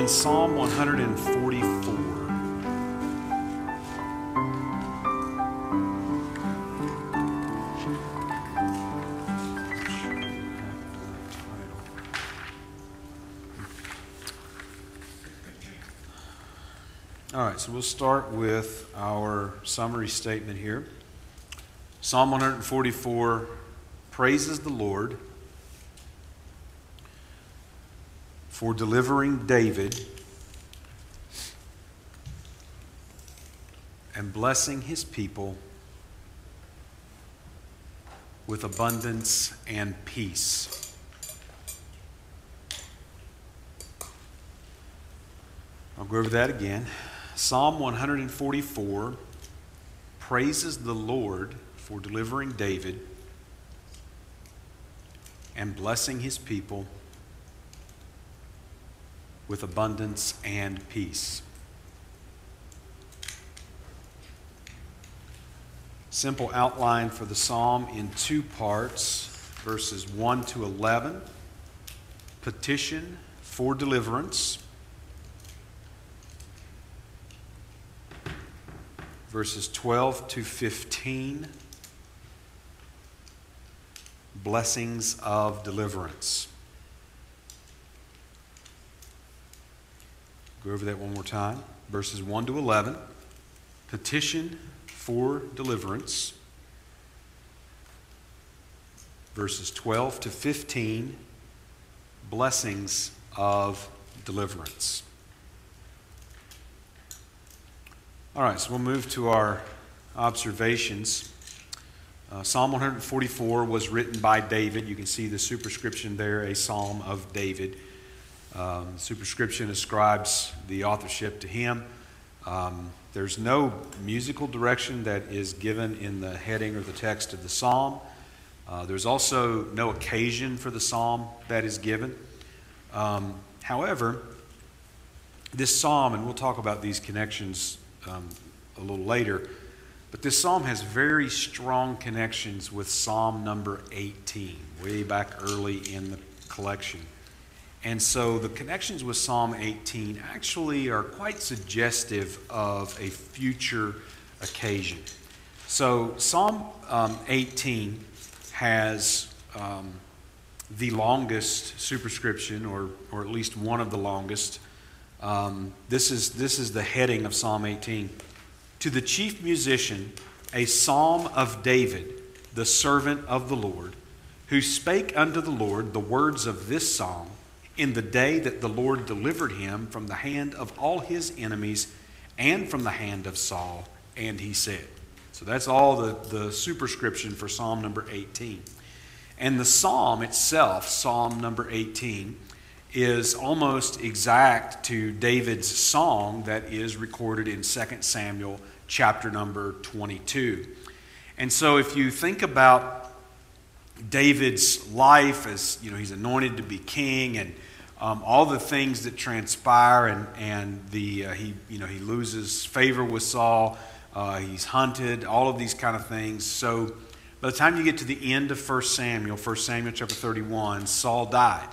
in Psalm 144. All right, so we'll start with our summary statement here. Psalm 144 praises the Lord for delivering David and blessing his people with abundance and peace. I'll go over that again. Psalm 144 praises the Lord for delivering David and blessing his people with abundance and peace. Simple outline for the psalm in two parts, verses 1 to 11, petition for deliverance. Verses 12 to 15, blessings of deliverance. Go over that one more time. Verses 1 to 11, petition for deliverance. Verses 12 to 15, blessings of deliverance. All right, so we'll move to our observations. Psalm 144 was written by David. You can see the superscription there, a psalm of David. The superscription ascribes the authorship to him. There's no musical direction that is given in the heading or the text of the psalm. There's also no occasion for the psalm that is given. However, this psalm, and we'll talk about these connections a little later, but this psalm has very strong connections with Psalm number 18, way back early in the collection. And so the connections with Psalm 18 actually are quite suggestive of a future occasion. So Psalm 18 has the longest superscription, or at least one of the longest. This is the heading of Psalm 18. To the chief musician, a psalm of David, the servant of the Lord, who spake unto the Lord the words of this psalm in the day that the Lord delivered him from the hand of all his enemies and from the hand of Saul, and he said. So that's all the superscription for Psalm number 18. And the psalm itself, Psalm number 18, is almost exact to David's song that is recorded in 2 Samuel chapter number 22. And so if you think about David's life as, he's anointed to be king, and all the things that transpire, and he loses favor with Saul, he's hunted, all of these kind of things. So by the time you get to the end of 1 Samuel chapter 31, Saul died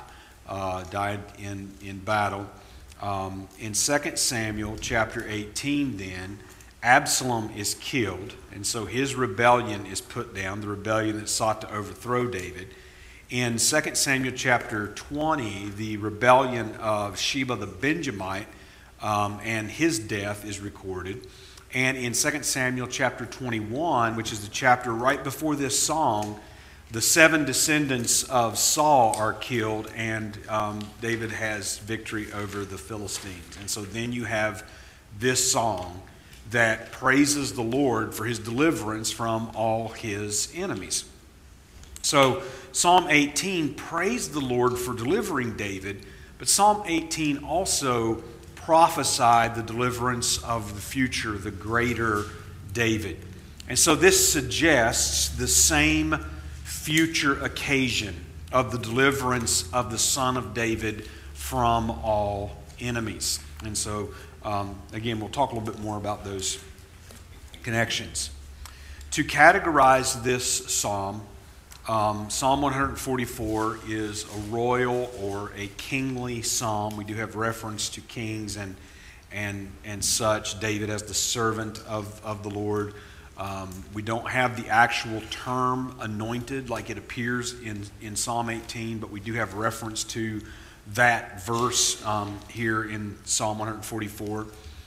in battle. In 2 Samuel chapter 18 then, Absalom is killed, and so his rebellion is put down, the rebellion that sought to overthrow David. In 2 Samuel chapter 20, the rebellion of Sheba the Benjamite and his death is recorded. And in 2 Samuel chapter 21, which is the chapter right before this song, the 7 descendants of Saul are killed, and David has victory over the Philistines. And so then you have this song that praises the Lord for his deliverance from all his enemies. So Psalm 18 praised the Lord for delivering David, but Psalm 18 also prophesied the deliverance of the future, the greater David. And so this suggests the same future occasion of the deliverance of the Son of David from all enemies. And so, again, we'll talk a little bit more about those connections. To categorize this psalm, Psalm 144 is a royal or a kingly psalm. We do have reference to kings and such. David as the servant of the Lord. We don't have the actual term anointed like it appears in Psalm 18, but we do have reference to that verse here in Psalm 144.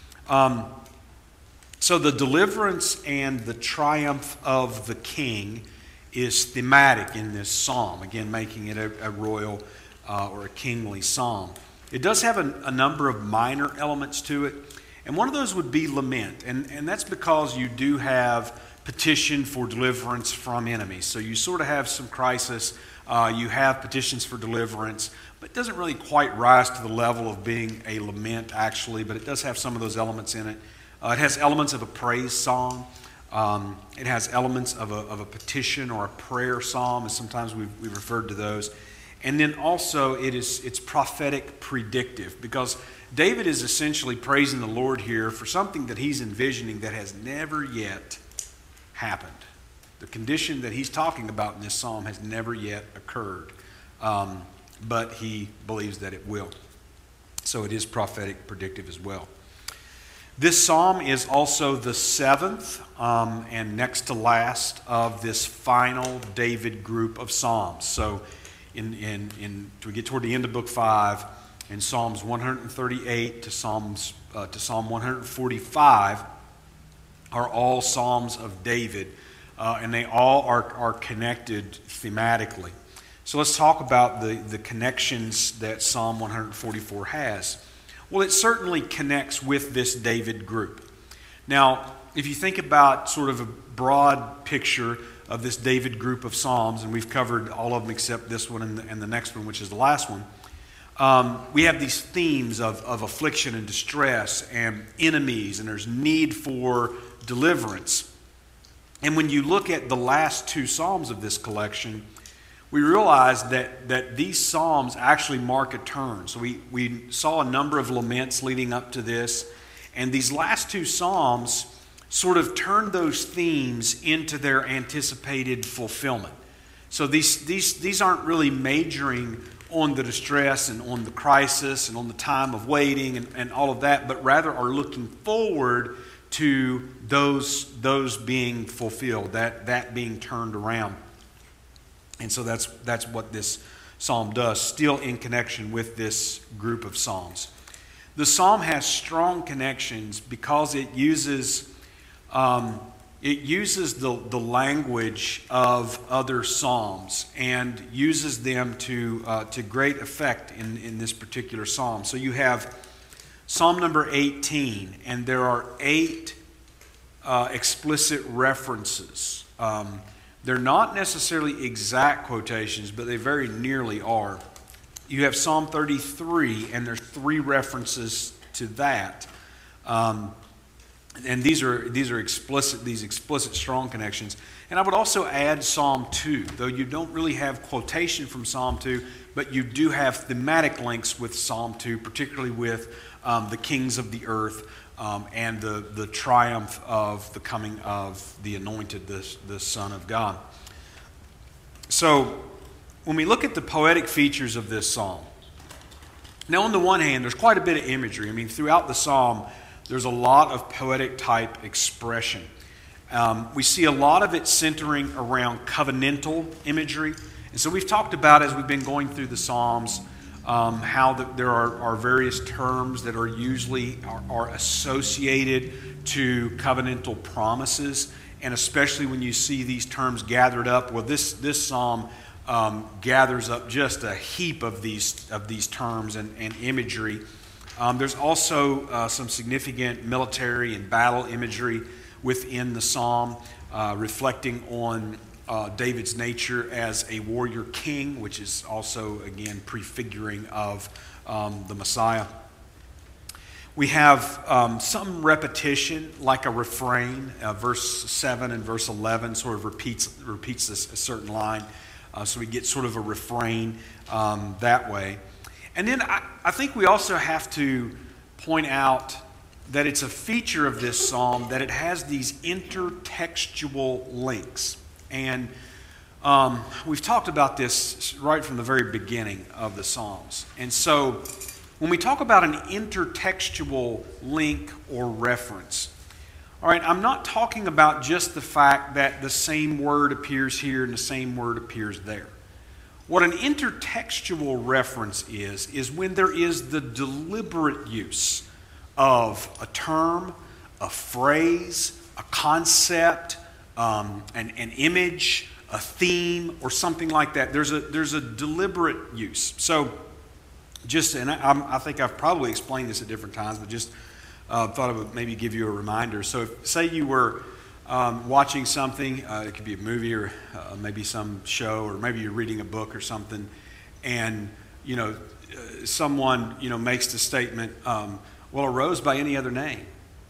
So the deliverance and the triumph of the king is thematic in this psalm, again making it a royal or a kingly psalm. It does have a number of minor elements to it, and one of those would be lament, and that's because you do have petition for deliverance from enemies. So you sort of have some crisis, you have petitions for deliverance, but it doesn't really quite rise to the level of being a lament actually, but it does have some of those elements in it. It has elements of a praise song. It has elements of a petition or a prayer psalm, as sometimes we've referred to those. And then also it's prophetic predictive, because David is essentially praising the Lord here for something that he's envisioning that has never yet happened. The condition that he's talking about in this psalm has never yet occurred, but he believes that it will. So it is prophetic predictive as well. This psalm is also the seventh and next to last of this final David group of psalms. So we get toward the end of book 5, in Psalms 138 to Psalm 145 are all psalms of David, and they all are connected thematically. So let's talk about the connections that Psalm 144 has. Well, it certainly connects with this David group. Now, if you think about sort of a broad picture of this David group of psalms, and we've covered all of them except this one and the next one, which is the last one, we have these themes of affliction and distress and enemies, and there's need for deliverance. And when you look at the last two psalms of this collection, we realize that these psalms actually mark a turn. So we saw a number of laments leading up to this, and these last two psalms sort of turned those themes into their anticipated fulfillment. So these aren't really majoring on the distress and on the crisis and on the time of waiting and all of that, but rather are looking forward to those being fulfilled, that being turned around. And so that's what this psalm does, still in connection with this group of psalms. The psalm has strong connections because it uses the language of other psalms and uses them to great effect in this particular psalm. So you have Psalm number 18, and there are 8 explicit references. They're not necessarily exact quotations, but they very nearly are. You have Psalm 33, and there's 3 references to that. And these are explicit strong connections. And I would also add Psalm 2, though you don't really have quotation from Psalm 2, but you do have thematic links with Psalm 2, particularly with the kings of the earth and the triumph of the coming of the anointed, the Son of God. So when we look at the poetic features of this psalm, now on the one hand, there's quite a bit of imagery. I mean, throughout the psalm, there's a lot of poetic type expression. We see a lot of it centering around covenantal imagery. And so we've talked about, as we've been going through the Psalms, how there are various terms that are usually are associated to covenantal promises. And especially when you see these terms gathered up, well, this psalm gathers up just a heap of these terms and imagery. There's also some significant military and battle imagery within the psalm, reflecting on David's nature as a warrior king, which is also, again, prefiguring of the Messiah. We have some repetition, like a refrain. Verse 7 and verse 11 sort of repeats a certain line. So we get sort of a refrain that way. And then I think we also have to point out that it's a feature of this psalm that it has these intertextual links. And We've talked about this right from the very beginning of the Psalms. And so when we talk about an intertextual link or reference, all right, I'm not talking about just the fact that the same word appears here and the same word appears there. What an intertextual reference is when there is the deliberate use of a term, a phrase, a concept, an image, a theme, or something like that. There's a deliberate use. So, I think I've probably explained this at different times, but just thought I would maybe give you a reminder. So, say you were watching something, it could be a movie or maybe some show, or maybe you're reading a book or something, and someone makes the statement, "Well, a rose by any other name."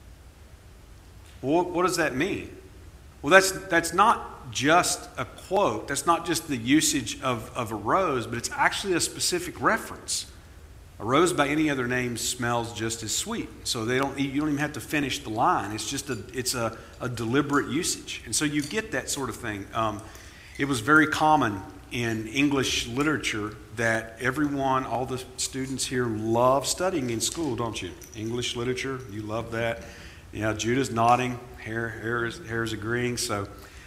Well, what does that mean? Well, that's not just a quote. That's not just the usage of a rose, but it's actually a specific reference. A rose by any other name smells just as sweet. So you don't even have to finish the line. It's just a deliberate usage. And so you get that sort of thing. It was very common in English literature that all the students here love studying in school, don't you? English literature, you love that. Yeah, Judah's nodding, hair is agreeing. So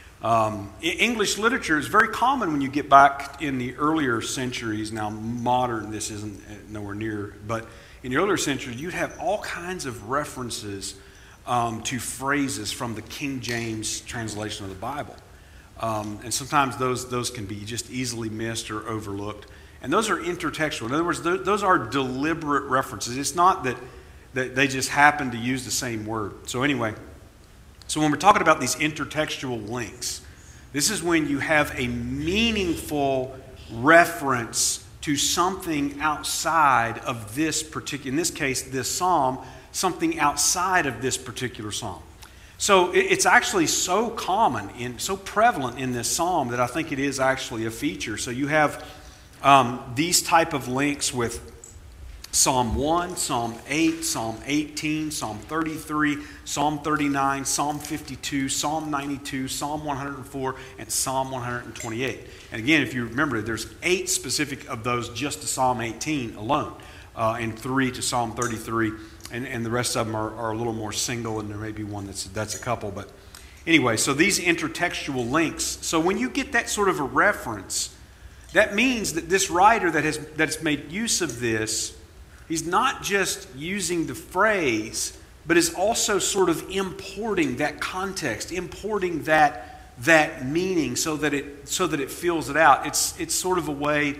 English literature is very common when you get back in the earlier centuries. Now, modern, this isn't nowhere near, but in the earlier centuries, you'd have all kinds of references to phrases from the King James translation of the Bible. And sometimes those can be just easily missed or overlooked. And those are intertextual. In other words, those are deliberate references. It's not that they just happen to use the same word. So anyway, so when we're talking about these intertextual links, this is when you have a meaningful reference to something outside of this particular, in this case, this psalm, something outside of this particular psalm. So it's actually so common, so prevalent in this psalm that I think it is actually a feature. So you have these type of links with Psalm 1, Psalm 8, Psalm 18, Psalm 33, Psalm 39, Psalm 52, Psalm 92, Psalm 104, and Psalm 128. And again, if you remember, there's 8 specific of those just to Psalm 18 alone, and 3 to Psalm 33, and the rest of them are a little more single, and there may be one that's a couple. But anyway, so these intertextual links. So when you get that sort of a reference, that means that this writer that's made use of this, he's not just using the phrase, but is also sort of importing that context, importing that meaning so that it fills it out. It's sort of a way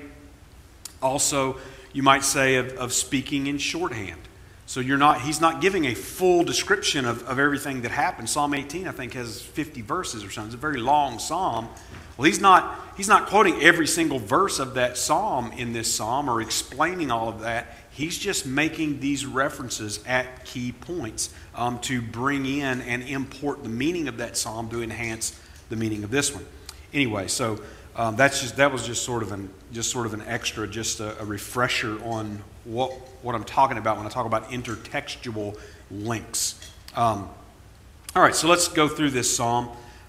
also, you might say, of speaking in shorthand. So he's not giving a full description of everything that happened. Psalm 18, I think, has 50 verses or something. It's a very long psalm. Well, he's not quoting every single verse of that psalm in this psalm or explaining all of that. He's just making these references at key points to bring in and import the meaning of that psalm to enhance the meaning of this one. Anyway, so that was just sort of an extra, just a refresher on what I'm talking about when I talk about intertextual links. All right, so let's go through this psalm.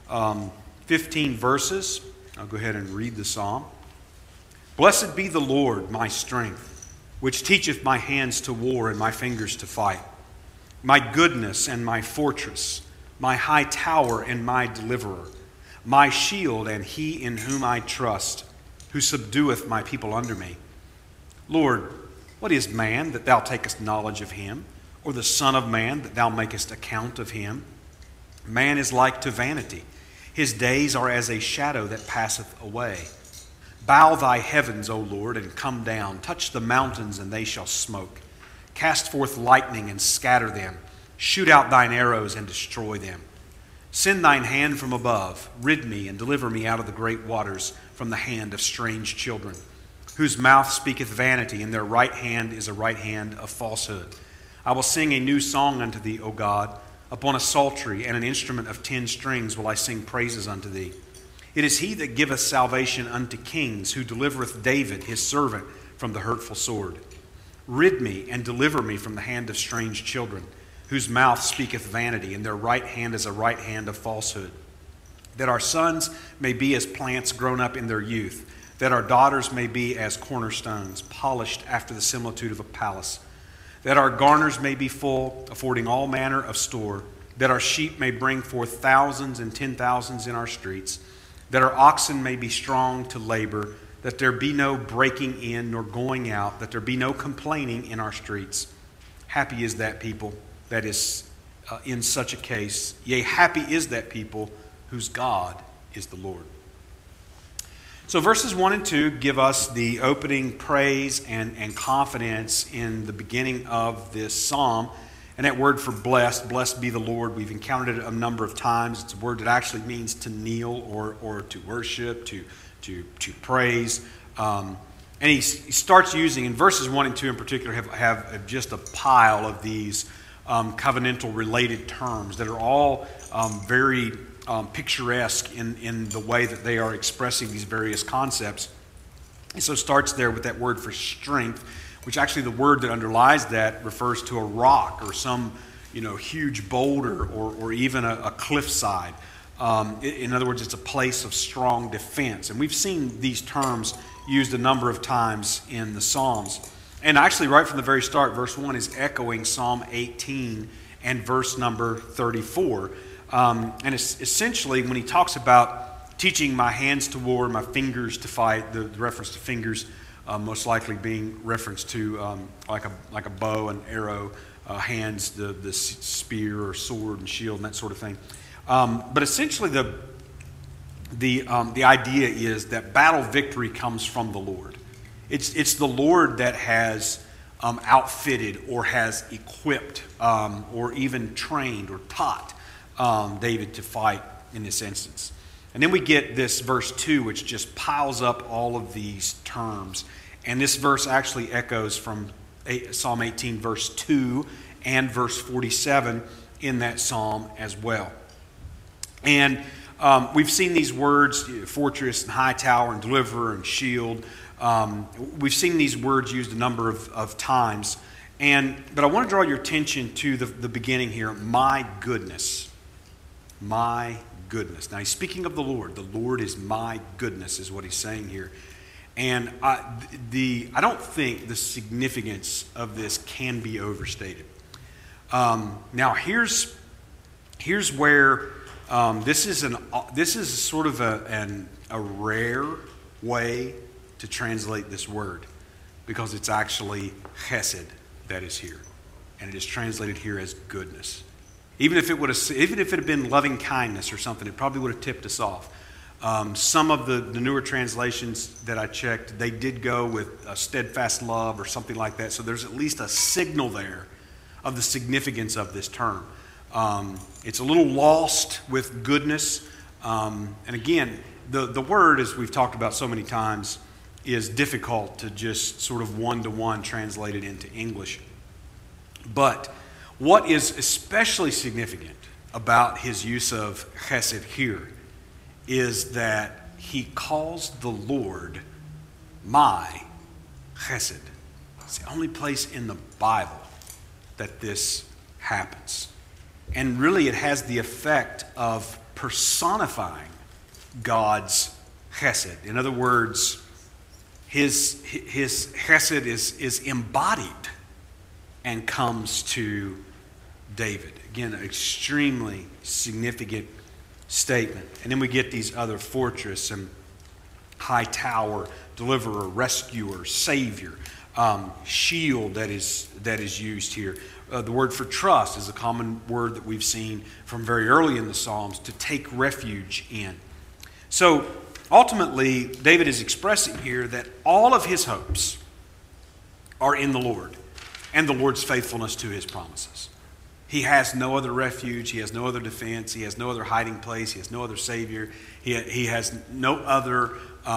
15 verses. I'll go ahead and read the psalm. Blessed be the Lord, my strength, which teacheth my hands to war and my fingers to fight. My goodness and my fortress, my high tower and my deliverer, my shield and he in whom I trust, who subdueth my people under me. Lord, what is man that thou takest knowledge of him, or the son of man that thou makest account of him? Man is like to vanity. His days are as a shadow that passeth away. Bow thy heavens, O Lord, and come down. Touch the mountains, and they shall smoke. Cast forth lightning, and scatter them. Shoot out thine arrows, and destroy them. Send thine hand from above. Rid me, and deliver me out of the great waters, from the hand of strange children, whose mouth speaketh vanity, and their right hand is a right hand of falsehood. I will sing a new song unto thee, O God. Upon a psaltery and an instrument of 10 strings will I sing praises unto thee. It is he that giveth salvation unto kings, who delivereth David his servant from the hurtful sword. Rid me and deliver me from the hand of strange children, whose mouth speaketh vanity, and their right hand is a right hand of falsehood. that our sons may be as plants grown up in their youth, that our daughters may be as cornerstones, polished after the similitude of a palace, that our garners may be full, affording all manner of store, that our sheep may bring forth thousands and 10,000s in our streets, that our oxen may be strong to labor, that there be no breaking in nor going out, that there be no complaining in our streets. Happy is that people that is in such a case. Yea, happy is that people whose God is the Lord. So verses 1 and 2 give us the opening praise and confidence in the beginning of this psalm. And that word for blessed, blessed be the Lord, we've encountered it a number of times. It's a word that actually means to kneel or to worship, to praise. And he starts using, in verses 1 and 2 in particular, have just a pile of these covenantal related terms that are all very picturesque in the way that they are expressing these various concepts. And so it starts there with that word for strength, which actually the word that underlies that refers to a rock or some huge boulder or even a cliffside. In other words, it's a place of strong defense. And we've seen these terms used a number of times in the Psalms. And actually, right from the very start, verse 1 is echoing Psalm 18 and verse number 34. And it's essentially, when he talks about teaching my hands to war, my fingers to fight, the reference to fingers most likely being reference to like a bow and arrow, hands, the spear or sword and shield and that sort of thing. But essentially, the idea is that battle victory comes from the Lord. It's the Lord that has outfitted or has equipped or even trained or taught David to fight in this instance. And then we get this verse 2, which just piles up all of these terms. And this verse actually echoes from Psalm 18, verse 2 and verse 47 in that psalm as well. And we've seen these words, fortress and high tower and deliverer and shield. We've seen these words used a number of times. But I want to draw your attention to the beginning here. My goodness. My goodness. Now he's speaking of the Lord. The Lord is my goodness is what he's saying here. And I don't think the significance of this can be overstated. Now here's where this is sort of a rare way to translate this word, because it's actually chesed that is here, and it is translated here as goodness. Even if it had been loving kindness or something, it probably would have tipped us off. Some of the newer translations that I checked, they did go with a steadfast love or something like that. So there's at least a signal there of the significance of this term. It's a little lost with goodness. And again, the word, as we've talked about so many times, is difficult to just sort of one-to-one translate it into English. But what is especially significant about his use of chesed here is that he calls the Lord my chesed. It's the only place in the Bible that this happens. And really it has the effect of personifying God's chesed. In other words, his chesed is embodied and comes to David. Again, an extremely significant statement. And then we get these other fortress and high tower, deliverer, rescuer, savior, shield that is used here. The word for trust is a common word that we've seen from very early in the Psalms, to take refuge in. So ultimately, David is expressing here that all of his hopes are in the Lord and the Lord's faithfulness to his promises. He has no other refuge. He has no other defense. He has no other hiding place. He has no other Savior. He has no other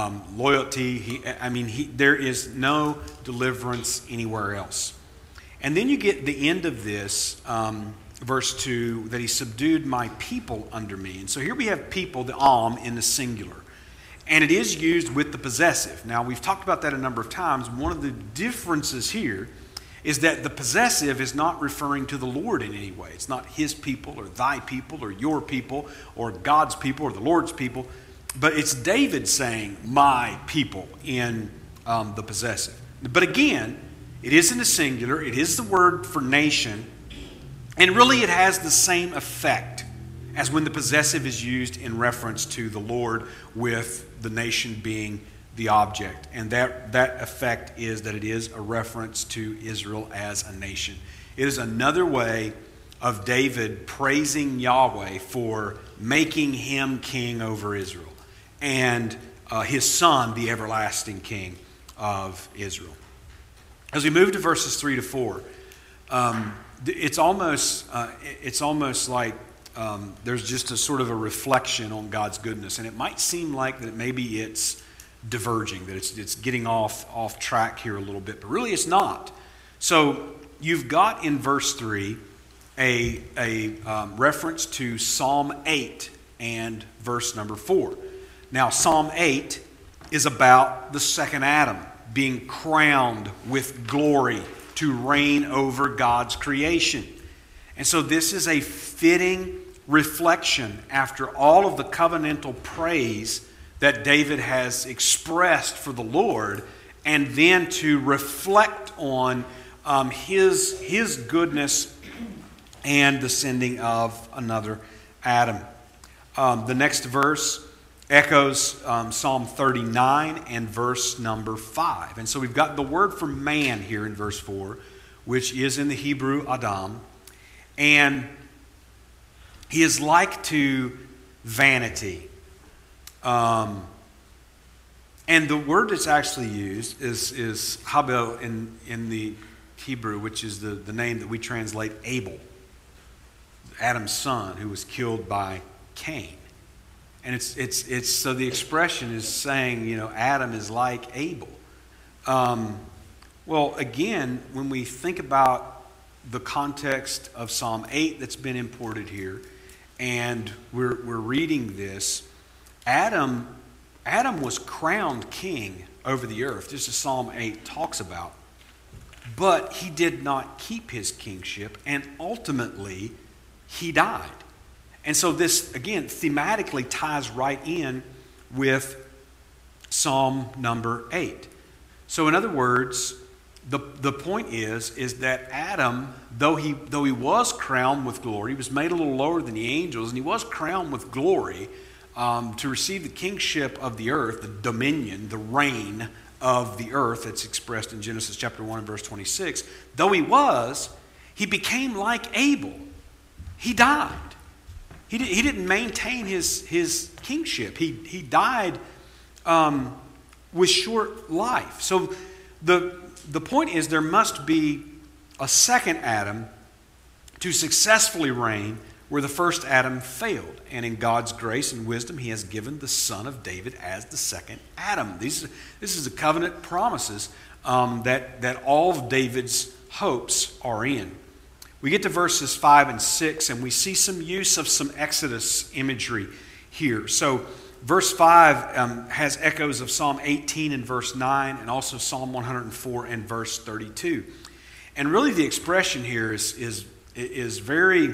loyalty. There is no deliverance anywhere else. And then you get the end of this, verse 2, that he subdued my people under me. And so here we have people, the am, in the singular. And it is used with the possessive. Now, we've talked about that a number of times. One of the differences here is that the possessive is not referring to the Lord in any way. It's not his people or thy people or your people or God's people or the Lord's people, but it's David saying, my people, in the possessive. But again, it isn't a singular. It is the word for nation, and really it has the same effect as when the possessive is used in reference to the Lord, with the nation being the object. And that effect is that it is a reference to Israel as a nation. It is another way of David praising Yahweh for making him king over Israel, and his son the everlasting king of Israel. As we move to verses 3 to 4, it's almost like there's just a sort of a reflection on God's goodness, and it might seem like that maybe it's diverging, that it's getting off track here a little bit, but really it's not. So you've got in verse 3 a reference to Psalm 8 and verse number 4. Now Psalm 8 is about the second Adam being crowned with glory to reign over God's creation. And so this is a fitting reflection after all of the covenantal praise that David has expressed for the Lord, and then to reflect on his goodness and the sending of another Adam. The next verse echoes Psalm 39 and verse number 5. And so we've got the word for man here in verse 4, which is in the Hebrew Adam. And he is like to vanity. And the word that's actually used is Habel in the Hebrew, which is the name that we translate Abel, Adam's son, who was killed by Cain. And it's so the expression is saying, Adam is like Abel. Well, again, when we think about the context of Psalm 8 that's been imported here, and we're reading this, Adam was crowned king over the earth, just as Psalm 8 talks about. But he did not keep his kingship, and ultimately he died. And so this, again, thematically ties right in with Psalm number 8. So in other words, the point is that Adam, though he was crowned with glory, he was made a little lower than the angels, and he was crowned with glory to receive the kingship of the earth, the dominion, the reign of the earth that's expressed in Genesis chapter 1 and verse 26. Though he became like Abel. He died. He didn't maintain his kingship. He died with short life. So the point is, there must be a second Adam to successfully reign where the first Adam failed. And in God's grace and wisdom, he has given the son of David as the second Adam. This is the covenant promises that all of David's hopes are in. We get to verses 5 and 6, and we see some use of some Exodus imagery here. So verse 5 has echoes of Psalm 18 and verse 9, and also Psalm 104 and verse 32. And really the expression here is very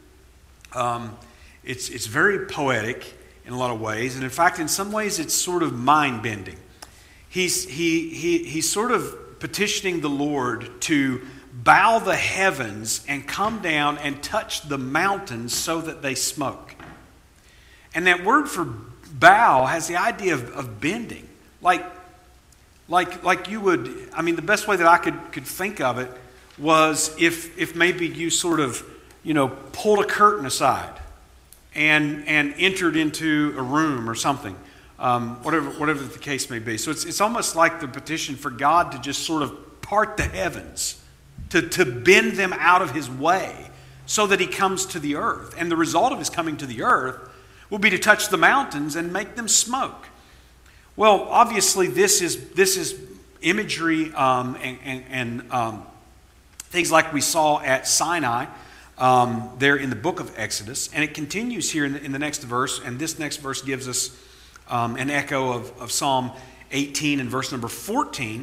it's very poetic in a lot of ways, and in fact, in some ways, it's sort of mind-bending. He's sort of petitioning the Lord to bow the heavens and come down and touch the mountains so that they smoke. And that word for bow has the idea of bending, like you would. I mean, the best way that I could think of it was if maybe you sort of pulled a curtain aside and entered into a room or something, whatever the case may be. So it's almost like the petition for God to just sort of part the heavens, to bend them out of his way so that he comes to the earth. And the result of his coming to the earth will be to touch the mountains and make them smoke. Well, obviously this is imagery and things like we saw at Sinai there in the book of Exodus. And it continues here in the next verse, and this next verse gives us an echo of Psalm 18 and verse number 14.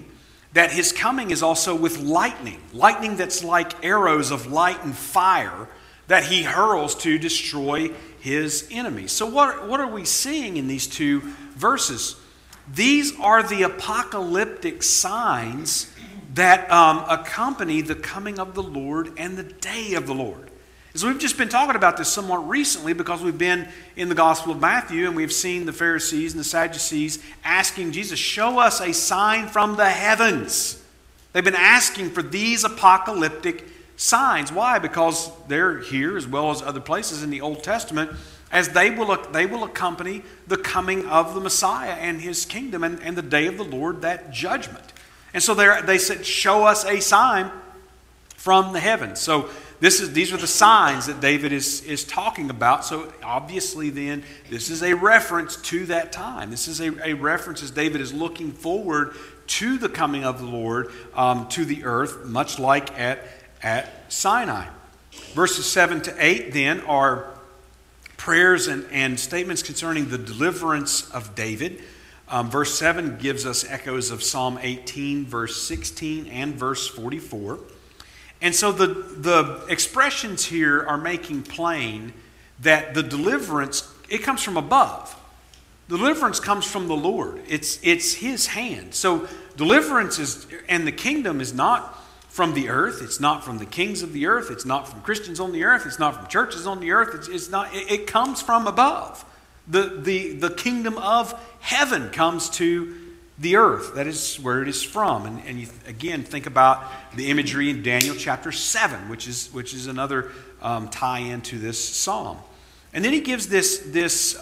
that his coming is also with lightning. Lightning that's like arrows of light and fire that he hurls to destroy his enemies. So what are we seeing in these two verses? These are the apocalyptic signs that accompany the coming of the Lord and the day of the Lord. So we've just been talking about this somewhat recently because we've been in the Gospel of Matthew and we've seen the Pharisees and the Sadducees asking Jesus, show us a sign from the heavens. They've been asking for these apocalyptic signs. Why? Because they're here as well as other places in the Old Testament as they will accompany the coming of the Messiah and his kingdom and the day of the Lord, that judgment. And so they said, show us a sign from the heavens. So these are the signs that David is talking about. So obviously then, this is a reference to that time. This is a reference as David is looking forward to the coming of the Lord to the earth, much like at Sinai. Verses 7 to 8 then are prayers and statements concerning the deliverance of David. Verse 7 gives us echoes of Psalm 18, verse 16, and verse 44. And so the expressions here are making plain that the deliverance, it comes from above. Deliverance comes from the Lord. It's his hand. So deliverance and the kingdom is not from the earth. It's not from the kings of the earth. It's not from Christians on the earth. It's not from churches on the earth. It comes from above. The kingdom of heaven comes to the earth. That is where it is from. And you again think about the imagery in Daniel chapter 7, which is another tie-in to this psalm. And then he gives this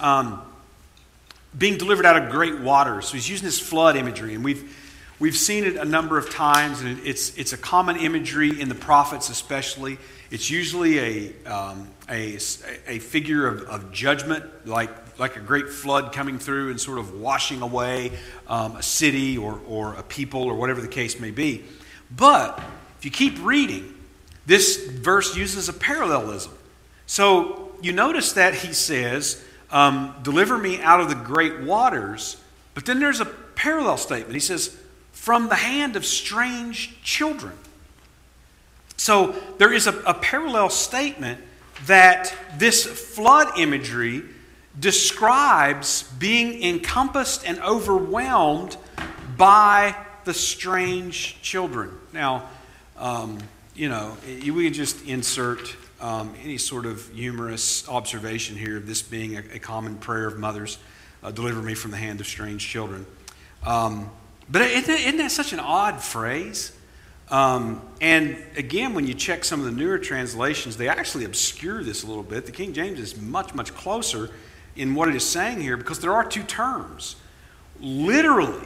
being delivered out of great waters. So he's using this flood imagery, and we've seen it a number of times, and it's a common imagery in the prophets especially. It's usually a figure of judgment, like a great flood coming through and sort of washing away a city or a people or whatever the case may be. But if you keep reading, this verse uses a parallelism. So you notice that he says, deliver me out of the great waters, but then there's a parallel statement. He says, from the hand of strange children. So there is a parallel statement that this flood imagery describes being encompassed and overwhelmed by the strange children. Now, we can just insert any sort of humorous observation here of this being a common prayer of mothers, deliver me from the hand of strange children. But isn't that such an odd phrase? And again, when you check some of the newer translations, they actually obscure this a little bit. The King James is much, much closer in what it is saying here because there are two terms. Literally,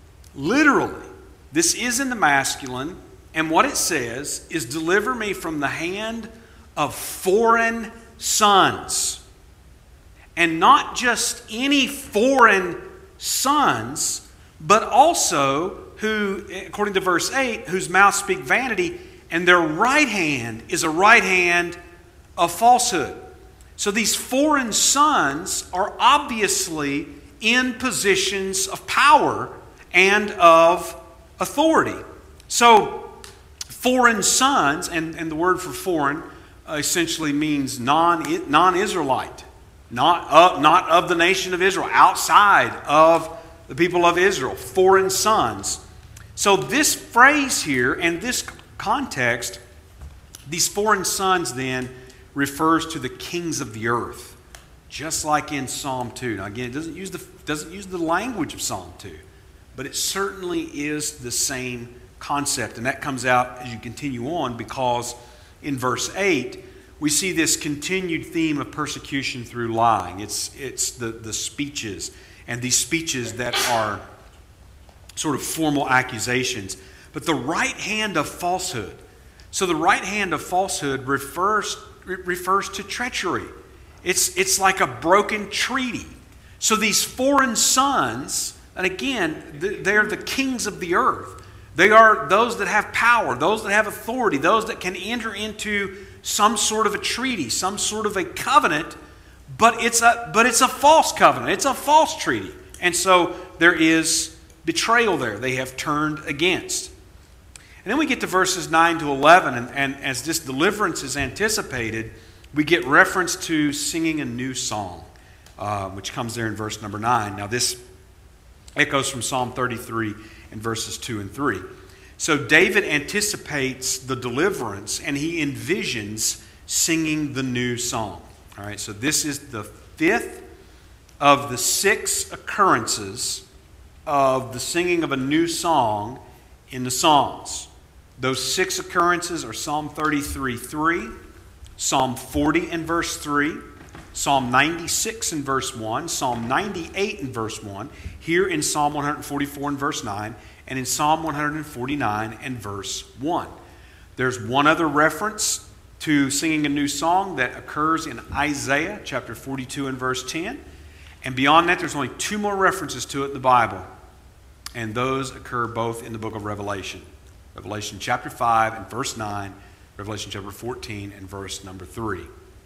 this is in the masculine, and what it says is deliver me from the hand of foreign sons. And not just any foreign sons, but also who, according to verse 8, whose mouths speak vanity, and their right hand is a right hand of falsehood. So these foreign sons are obviously in positions of power and of authority. So foreign sons, and the word for foreign essentially means non-Israelite, not of the nation of Israel, outside of the people of Israel, foreign sons. So this phrase here and this context, these foreign sons then refers to the kings of the earth, just like in Psalm 2. Now again, it doesn't use the language of Psalm 2, but it certainly is the same concept. And that comes out as you continue on because in verse 8, we see this continued theme of persecution through lying. It's the speeches, and these speeches that are sort of formal accusations. But the right hand of falsehood. So the right hand of falsehood refers to treachery. It's like a broken treaty. So these foreign sons, and again, they're the kings of the earth. They are those that have power, those that have authority, those that can enter into some sort of a treaty, some sort of a covenant, but it's a false covenant. It's a false treaty. And so there is betrayal there. They have turned against. And then we get to verses 9 to 11, and as this deliverance is anticipated, we get reference to singing a new song, which comes there in verse number 9. Now this echoes from Psalm 33 in verses 2 and 3. So David anticipates the deliverance, and he envisions singing the new song. All right, so this is the fifth of the 6 occurrences of the singing of a new song in the Psalms. Those 6 occurrences are Psalm 33:3, Psalm 40 and verse 3, Psalm 96 and verse 1, Psalm 98 and verse 1, here in Psalm 144 and verse 9, and in Psalm 149 and verse 1. There's one other reference to singing a new song that occurs in Isaiah chapter 42 and verse 10. And beyond that, there's only 2 more references to it in the Bible. And those occur both in the book of Revelation. Revelation chapter 5 and verse 9, Revelation chapter 14 and verse number 3.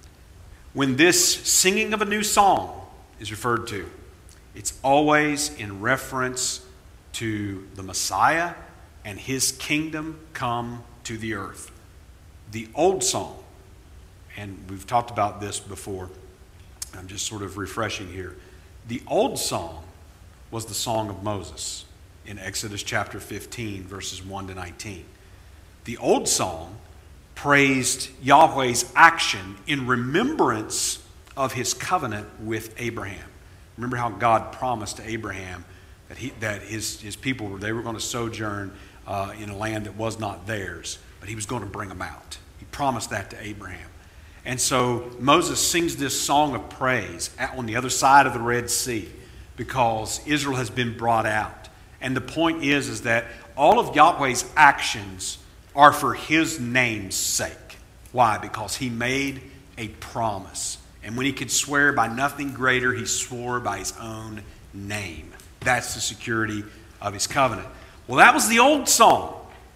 When this singing of a new song is referred to, it's always in reference to the Messiah and his kingdom come to the earth. The old song, and we've talked about this before, I'm just sort of refreshing here. The old song was the song of Moses in Exodus chapter 15, verses 1 to 19. The old song praised Yahweh's action in remembrance of his covenant with Abraham. Remember how God promised to Abraham that his people, they were going to sojourn in a land that was not theirs, but he was going to bring them out. He promised that to Abraham. And so Moses sings this song of praise on the other side of the Red Sea because Israel has been brought out. And the point is that all of Yahweh's actions are for his name's sake. Why? Because he made a promise. And when he could swear by nothing greater, he swore by his own name. That's the security of his covenant. Well, that was the old song.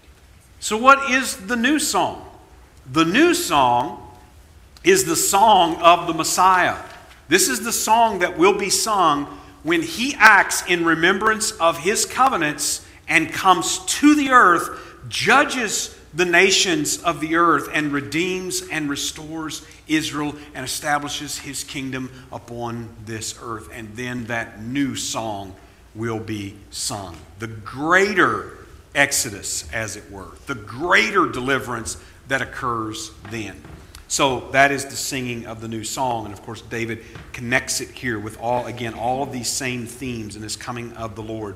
So what is the new song? The new song is the song of the Messiah. This is the song that will be sung when he acts in remembrance of his covenants and comes to the earth, judges the nations of the earth, and redeems and restores Israel and establishes his kingdom upon this earth. And then that new song will be sung. The greater exodus, as it were. The greater deliverance that occurs then. So that is the singing of the new song. And of course, David connects it here with all of these same themes in this coming of the Lord.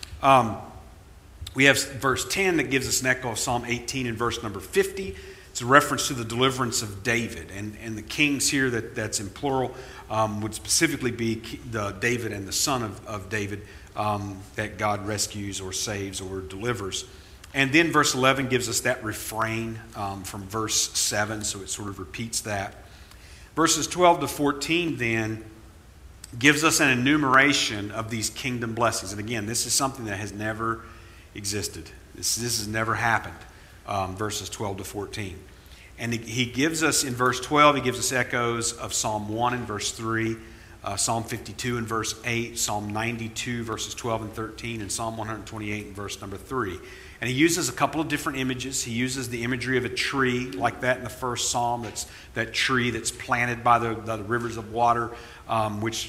We have verse 10 that gives us an echo of Psalm 18 and verse number 50. It's a reference to the deliverance of David. And the kings here that's in plural would specifically be David and the son of David that God rescues or saves or delivers. And then verse 11 gives us that refrain from verse 7, so it sort of repeats that. Verses 12 to 14 then gives us an enumeration of these kingdom blessings. And again, this is something that has never existed. This has never happened, verses 12 to 14. And he gives us, in verse 12, he gives us echoes of Psalm 1 and verse 3, Psalm 52 and verse 8, Psalm 92 verses 12 and 13, and Psalm 128 and verse number 3. And he uses a couple of different images. He uses the imagery of a tree like that in the first psalm. That's that tree that's planted by the rivers of water, which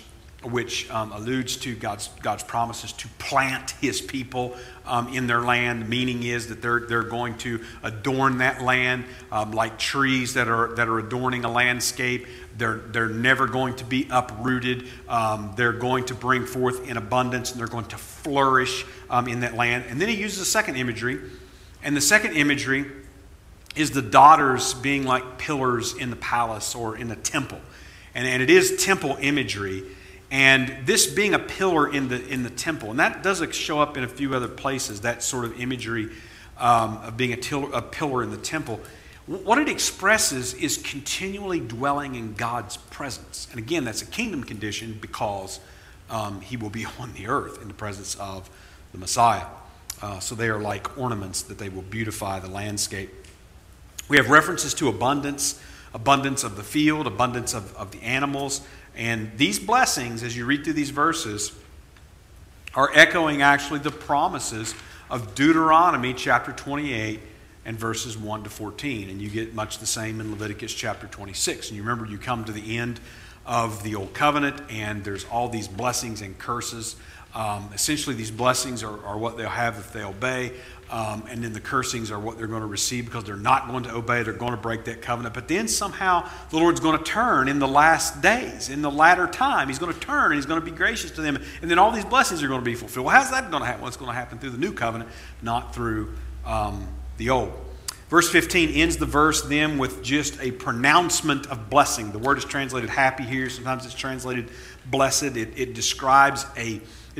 alludes to God's promises to plant his people in their land. The meaning is that they're going to adorn that land like trees that are adorning a landscape. They're never going to be uprooted. They're going to bring forth in abundance, and they're going to flourish in that land. And then he uses a second imagery, and the second imagery is the daughters being like pillars in the palace or in the temple, and it is temple imagery. And this being a pillar in the temple, and that does show up in a few other places, that sort of imagery of being a pillar in the temple. What it expresses is continually dwelling in God's presence. And again, that's a kingdom condition because he will be on the earth in the presence of the Messiah. So they are like ornaments that they will beautify the landscape. We have references to abundance of the field, abundance of the animals. And these blessings, as you read through these verses, are echoing actually the promises of Deuteronomy chapter 28 and verses 1 to 14. And you get much the same in Leviticus chapter 26. And you remember, you come to the end of the Old Covenant, and there's all these blessings and curses. Essentially, these blessings are what they'll have if they obey, and then the cursings are what they're going to receive because they're not going to obey. They're going to break that covenant. But then somehow the Lord's going to turn in the last days, in the latter time. He's going to turn, and He's going to be gracious to them. And then all these blessings are going to be fulfilled. Well, how's that going to happen? Well, it's going to happen through the new covenant, not through the old. Verse 15 ends the verse then with just a pronouncement of blessing. The word is translated happy here. Sometimes it's translated blessed. It describes a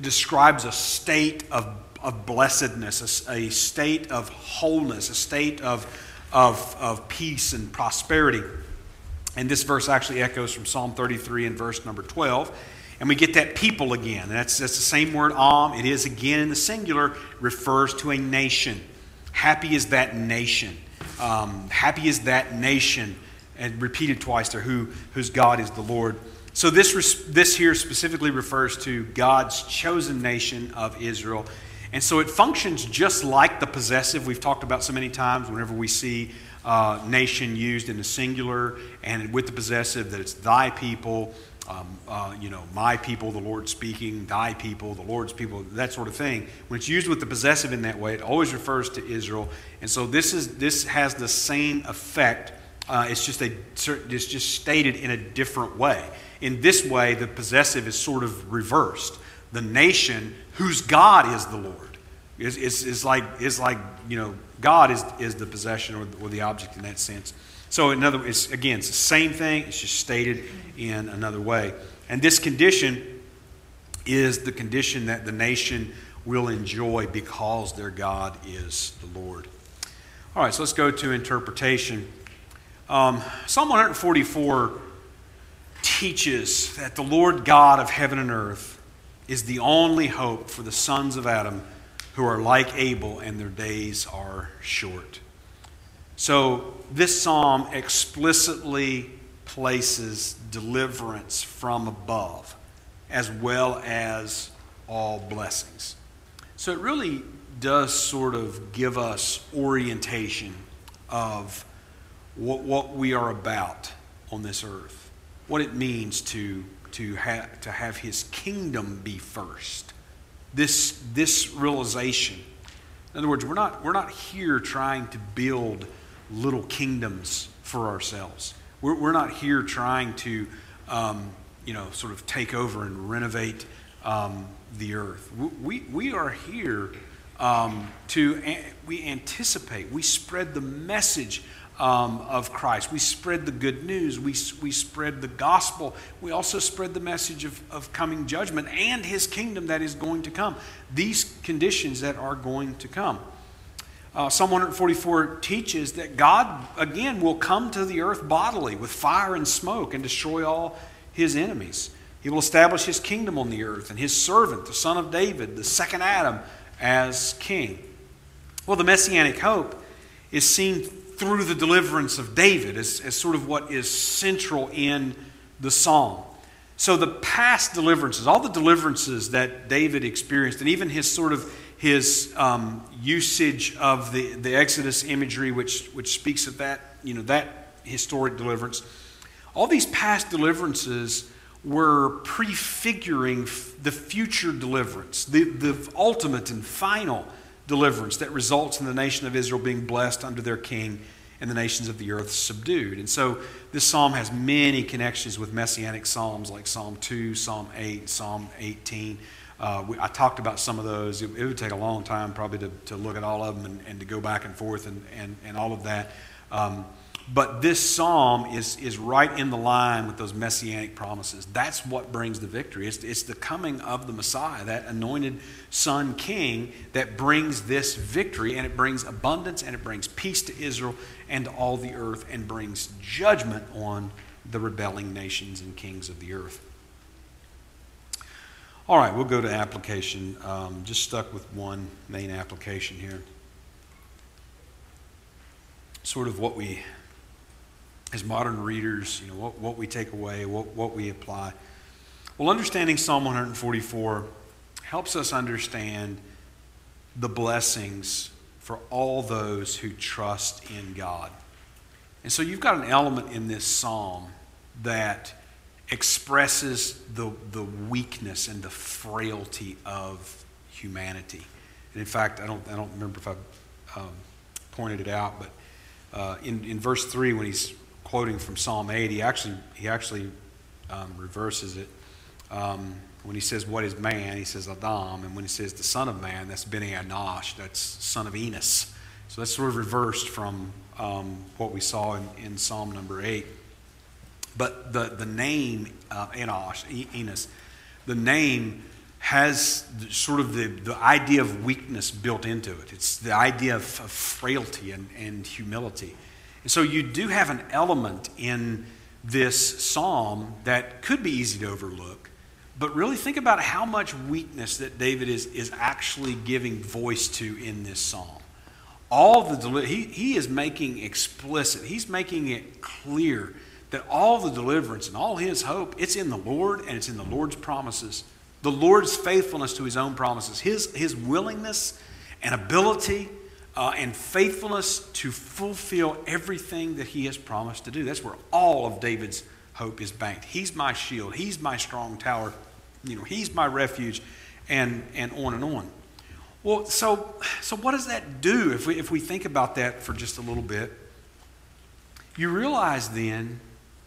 state of blessedness, a state of wholeness, a state of peace and prosperity. And this verse actually echoes from Psalm 33 and verse number 12. And we get that people again. And that's the same word, It is again in the singular, refers to a nation. Happy is that nation. Happy is that nation. And repeated twice there, whose God is the Lord. So this here specifically refers to God's chosen nation of Israel. And so it functions just like the possessive we've talked about so many times whenever we see nation used in the singular and with the possessive, that it's thy people, my people, the Lord speaking, thy people, the Lord's people, that sort of thing. When it's used with the possessive in that way, it always refers to Israel. And so this has the same effect. It's just stated in a different way. In this way, the possessive is sort of reversed. The nation whose God is the Lord is like God is the possession or the object in that sense. So in other words, again, it's the same thing. It's just stated in another way. And this condition is the condition that the nation will enjoy because their God is the Lord. All right, so let's go to interpretation. Psalm 144 teaches that the Lord God of heaven and earth is the only hope for the sons of Adam who are like Abel and their days are short. So this psalm explicitly places deliverance from above as well as all blessings. So it really does sort of give us orientation of what we are about on this earth, what it means to have His kingdom be first. This realization. In other words, we're not here trying to build little kingdoms for ourselves. We're not here trying to sort of take over and renovate the earth. We are here we anticipate, we spread the message of Christ. We spread the good news. We spread the gospel. We also spread the message of coming judgment and His kingdom that is going to come. These conditions that are going to come. Psalm 144 teaches that God, again, will come to the earth bodily with fire and smoke and destroy all His enemies. He will establish His kingdom on the earth and His servant, the son of David, the second Adam, as king. Well, the messianic hope is seen through the deliverance of David as sort of what is central in the psalm. So the past deliverances, all the deliverances that David experienced, and even his usage of the Exodus imagery, which speaks of that, that historic deliverance, all these past deliverances were prefiguring the future deliverance, the ultimate and final deliverance that results in the nation of Israel being blessed under their king and the nations of the earth subdued. And so this psalm has many connections with messianic psalms like Psalm 2, Psalm 8, Psalm 18. I talked about some of those. It would take a long time probably to look at all of them and to go back and forth and all of that. But this psalm is right in the line with those messianic promises. That's what brings the victory. It's the coming of the Messiah, that anointed Son King, that brings this victory, and it brings abundance, and it brings peace to Israel and to all the earth, and brings judgment on the rebelling nations and kings of the earth. All right, we'll go to application. Just stuck with one main application here. Sort of what we, as modern readers, what we take away, what we apply. Well, understanding Psalm 144 helps us understand the blessings for all those who trust in God. And so you've got an element in this psalm that expresses the weakness and the frailty of humanity. And in fact, I don't remember if I pointed it out, but in verse 3, when he's quoting from Psalm 8, he actually reverses it. When he says, what is man? He says, Adam. And when he says the son of man, that's Beni Anash, that's son of Enos. So that's sort of reversed from what we saw in Psalm number 8. But the name Enos, the name has sort of the idea of weakness built into it. It's the idea of frailty and humility. And so you do have an element in this psalm that could be easy to overlook. But really think about how much weakness that David is actually giving voice to in this psalm. He is making explicit, he's making it clear that all the deliverance and all his hope, it's in the Lord and it's in the Lord's promises. The Lord's faithfulness to his own promises. His willingness and ability and faithfulness to fulfill everything that he has promised to do. That's where all of David's hope is banked. He's my shield. He's my strong tower. He's my refuge, and on and on. Well, so what does that do if we think about that for just a little bit? You realize then,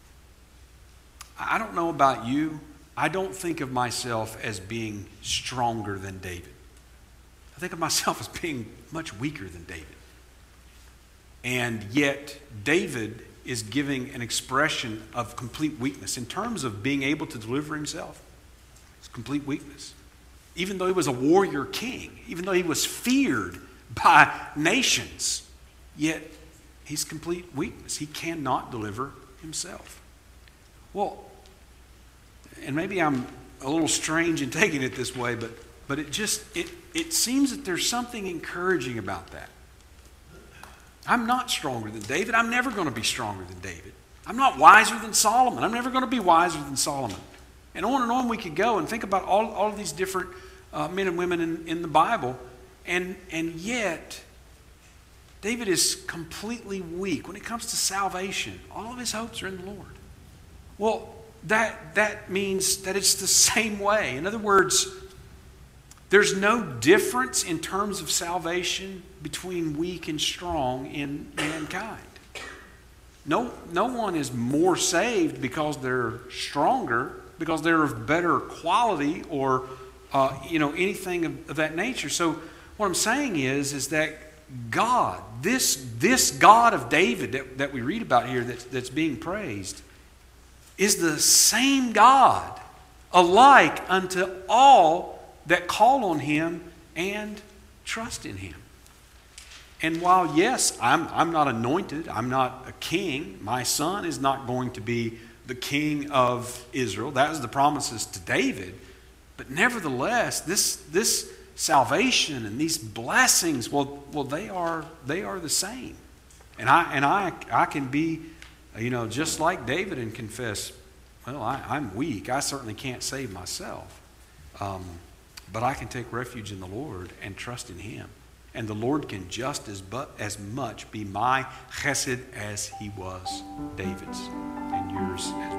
I don't know about you, I don't think of myself as being stronger than David. I think of myself as being much weaker than David. And yet, David is giving an expression of complete weakness. In terms of being able to deliver himself, it's complete weakness. Even though he was a warrior king, even though he was feared by nations, yet he's complete weakness. He cannot deliver himself. Well, and maybe I'm a little strange in taking it this way, but it seems that there's something encouraging about that. I'm not stronger than David. I'm never going to be stronger than David. I'm not wiser than Solomon. I'm never going to be wiser than Solomon. And on we could go and think about all of these different men and women in the Bible. And yet, David is completely weak. When it comes to salvation, all of his hopes are in the Lord. Well, that means that it's the same way. In other words, there's no difference in terms of salvation between weak and strong in mankind. No one is more saved because they're stronger, because they're of better quality or anything of that nature. So what I'm saying is that God, this God of David that we read about here that's being praised, is the same God, alike unto all that call on him and trust in him. And while, yes, I'm not anointed, I'm not a king, my son is not going to be the king of Israel. That was the promises to David. But nevertheless, this salvation and these blessings, well, they are the same. And I can be, just like David and confess, well, I'm weak. I certainly can't save myself. But I can take refuge in the Lord and trust in him. And the Lord can just as much be my chesed as he was David's, and yours as well.